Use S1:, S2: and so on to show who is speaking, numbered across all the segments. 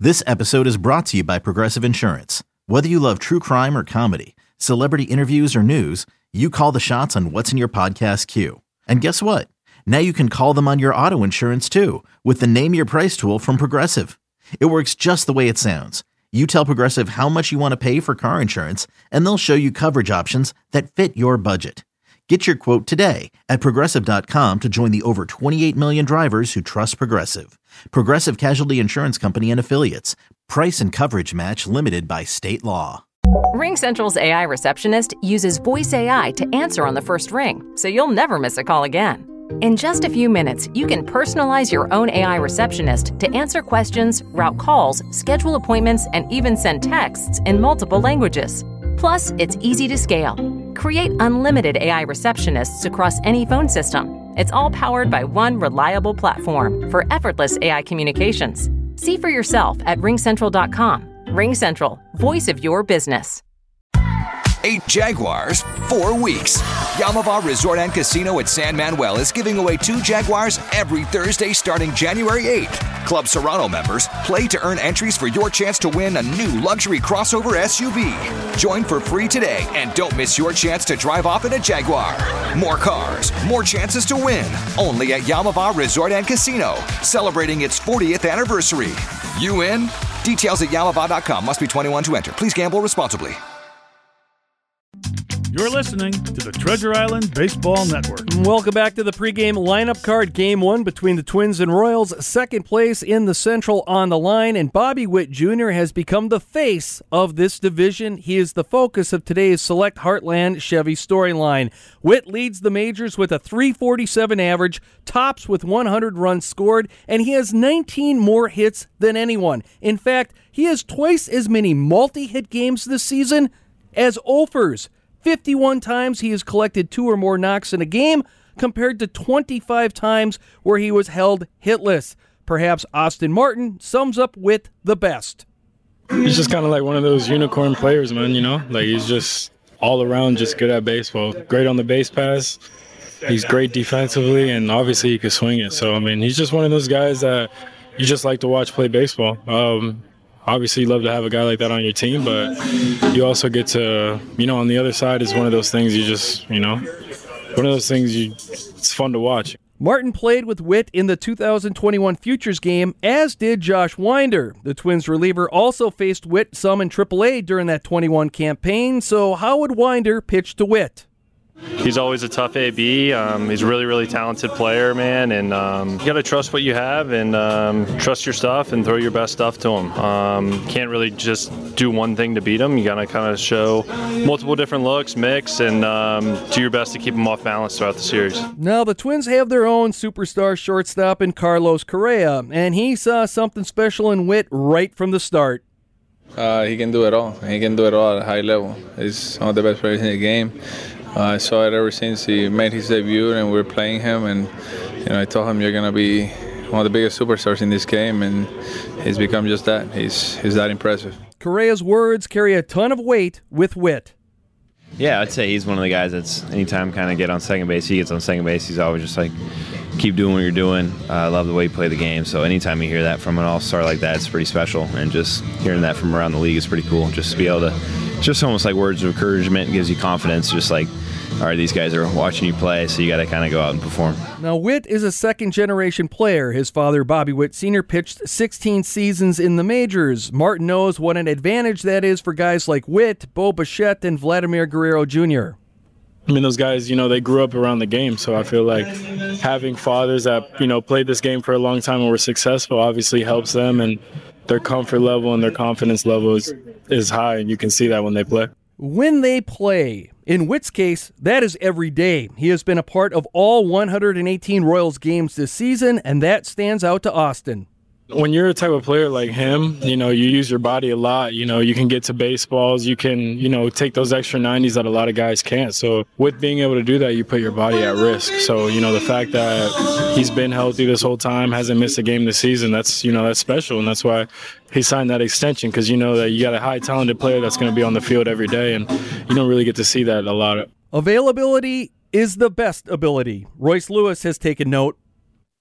S1: This episode is brought to you by Progressive Insurance. Whether you love true crime or comedy, celebrity interviews or news, you call the shots on what's in your podcast queue. And guess what? Now you can call them on your auto insurance too with the Name Your Price tool from Progressive. It works just the way it sounds. You tell Progressive how much you want to pay for car insurance, and they'll show you coverage options that fit your budget. Get your quote today at Progressive.com to join the over 28 million drivers who trust Progressive. Progressive Casualty Insurance Company and Affiliates. Price and coverage match limited by state law.
S2: RingCentral's AI receptionist uses voice AI to answer on the first ring, so you'll never miss a call again. In just a few minutes, you can personalize your own AI receptionist to answer questions, route calls, schedule appointments, and even send texts in multiple languages. Plus, it's easy to scale. Create unlimited AI receptionists across any phone system. It's all powered by one reliable platform for effortless AI communications. See for yourself at ringcentral.com. RingCentral, voice of your business.
S3: 8 Jaguars, 4 weeks. Yamava Resort and Casino at San Manuel is giving away 2 Jaguars every Thursday starting January 8th. Club Serrano members play to earn entries for your chance to win a new luxury crossover SUV. Join for free today and don't miss your chance to drive off in a Jaguar. More cars, more chances to win. Only at Yamava Resort and Casino, celebrating its 40th anniversary. You in? Details at yamava.com. Must be 21 to enter. Please gamble responsibly.
S4: You're listening to the Treasure Island Baseball Network.
S5: Welcome back to the pregame lineup card. Game 1 between the Twins and Royals. Second place in the Central on the line, and Bobby Witt Jr. has become the face of this division. He is the focus of today's Select Heartland Chevy storyline. Witt leads the majors with a .347 average, tops with 100 runs scored, and he has 19 more hits than anyone. In fact, he has twice as many multi-hit games this season as Olfers. 51 times he has collected 2 or more knocks in a game, compared to 25 times where he was held hitless. Perhaps Austin Martin sums up Witt the best.
S6: He's just kind of like one of those unicorn players, man, you know? Like, he's just all around just good at baseball. Great on the base pass. He's great defensively, and obviously he can swing it. So, I mean, he's just one of those guys that you just like to watch play baseball. Obviously, you love to have a guy like that on your team, but you also get to, you know, on the other side is one of those things you just, you know, one of those things it's fun to watch.
S5: Martin played with Witt in the 2021 Futures game, as did Josh Winder. The Twins reliever also faced Witt some in AAA during that 21 campaign, so how would Winder pitch to Witt?
S7: He's always a tough AB. He's a really, really talented player, man, and you got to trust what you have and trust your stuff and throw your best stuff to him. Can't really just do one thing to beat him. You got to kind of show multiple different looks, mix, and do your best to keep him off balance throughout the series.
S5: Now, the Twins have their own superstar shortstop in Carlos Correa, and he saw something special in Witt right from the start.
S8: He can do it all. He can do it all at a high level. He's one of the best players in the game. I saw it ever since he made his debut and we were playing him, and you know, I told him, you're going to be one of the biggest superstars in this game, and he's become just that. He's that impressive.
S5: Correa's words carry a ton of weight with Witt.
S9: Yeah, I'd say he's one of the guys that's anytime kind of get on second base, he gets on second base, he's always just like, keep doing what you're doing. I love the way you play the game. So anytime you hear that from an all-star like that, it's pretty special. And just hearing that from around the league is pretty cool. Just to be able to, just almost like words of encouragement, gives you confidence. Just like, all right, these guys are watching you play, so you got to kind of go out and perform.
S5: Now, Witt is a second-generation player. His father, Bobby Witt Sr., pitched 16 seasons in the majors. Martin knows what an advantage that is for guys like Witt, Bo Bichette, and Vladimir Guerrero Jr.
S6: I mean, those guys, you know, they grew up around the game, so I feel like having fathers that, you know, played this game for a long time and were successful obviously helps them, and their comfort level and their confidence level is high, and you can see that when they play.
S5: When they play. In Witt's case, that is every day. He has been a part of all 118 Royals games this season, and that stands out to Austin.
S6: When you're a type of player like him, you know, you use your body a lot. You know, you can get to baseballs. You can, you know, take those extra 90s that a lot of guys can't. So with being able to do that, you put your body at risk. So, you know, the fact that he's been healthy this whole time, hasn't missed a game this season, that's, you know, that's special. And that's why he signed that extension, because you know that you got a high talented player that's going to be on the field every day. And you don't really get to see that a lot.
S5: Availability is the best ability. Royce Lewis has taken note.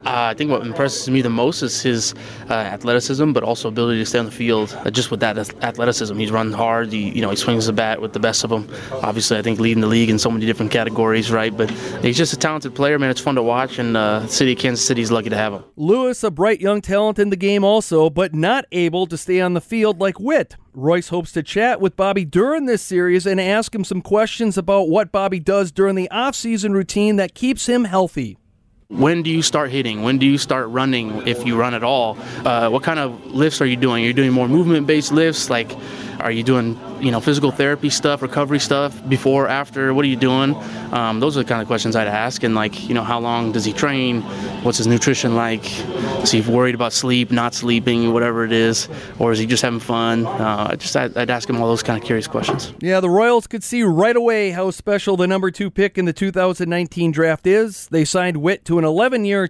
S10: I think what impresses me the most is his athleticism, but also ability to stay on the field. Just with that athleticism, he's run hard. He swings the bat with the best of them. Obviously, I think leading the league in so many different categories, right? But he's just a talented player, man. It's fun to watch, and the city of Kansas City is lucky to have him.
S5: Lewis, a bright young talent in the game also, but not able to stay on the field like Witt. Royce hopes to chat with Bobby during this series and ask him some questions about what Bobby does during the offseason routine that keeps him healthy.
S10: When do you start hitting? When do you start running, if you run at all? What kind of lifts are you doing? Are you doing more movement-based lifts? Like, are you doing, physical therapy stuff, recovery stuff, before, after? What are you doing? Those are the kind of questions I'd ask. And, how long does he train? What's his nutrition like? Is he worried about sleep, not sleeping, whatever it is? Or is he just having fun? I'd ask him all those kind of curious questions.
S5: Yeah, the Royals could see right away how special the number 2 pick in the 2019 draft is. They signed Witt to an 11-year,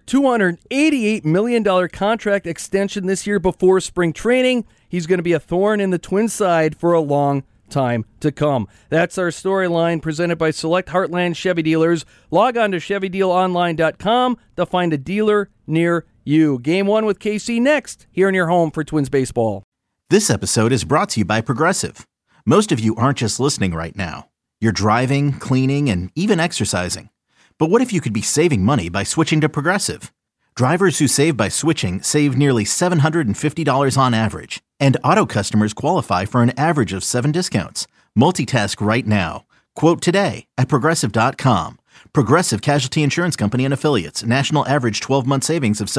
S5: $288 million contract extension this year before spring training. He's going to be a thorn in the Twins' side for a long time to come. That's our storyline presented by Select Heartland Chevy Dealers. Log on to ChevyDealOnline.com to find a dealer near you. Game 1 with KC next, here in your home for Twins baseball.
S1: This episode is brought to you by Progressive. Most of you aren't just listening right now. You're driving, cleaning, and even exercising. But what if you could be saving money by switching to Progressive? Drivers who save by switching save nearly $750 on average. And auto customers qualify for an average of 7 discounts. Multitask right now. Quote today at Progressive.com. Progressive Casualty Insurance Company and Affiliates. National average 12-month savings of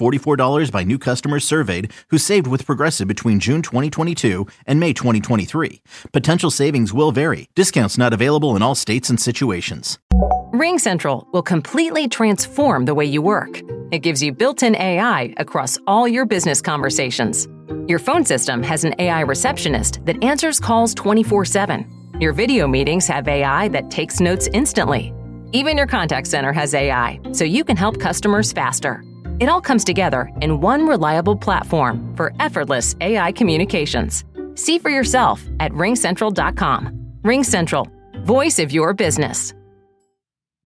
S1: $744 by new customers surveyed who saved with Progressive between June 2022 and May 2023. Potential savings will vary. Discounts not available in all states and situations.
S2: RingCentral will completely transform the way you work. It gives you built-in AI across all your business conversations. Your phone system has an AI receptionist that answers calls 24/7. Your video meetings have AI that takes notes instantly. Even your contact center has AI, so you can help customers faster. It all comes together in one reliable platform for effortless AI communications. See for yourself at RingCentral.com. RingCentral, voice of your business.